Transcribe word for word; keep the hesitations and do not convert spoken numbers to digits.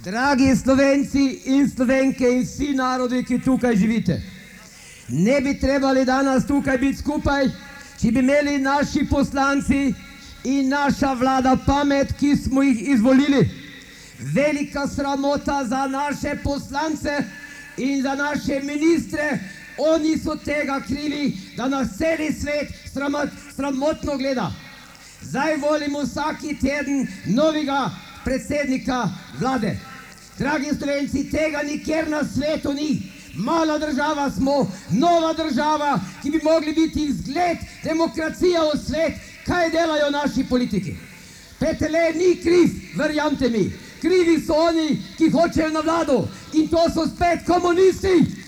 Dragi Slovenci in Slovenke in vsi narodi, ki tukaj živite, ne bi trebali danes tukaj biti skupaj, če bi imeli naši poslanci in naša vlada pamet, ki smo jih izvolili. Velika sramota za naše poslance in za naše ministre, oni so tega krili, da nas celi svet sramot, sramotno gleda. Zdaj volimo vsaki teden novega predsednika vlade. Dragi Slovenci, tega nikjer na svetu ni. Mala država smo, nova država, ki bi mogli biti zgled, demokracija v svet. Kaj delajo naši politiki? Petele ni kriv, verjamte mi. Krivi so oni, ki hočejo na vlado. In to so spet komunisti.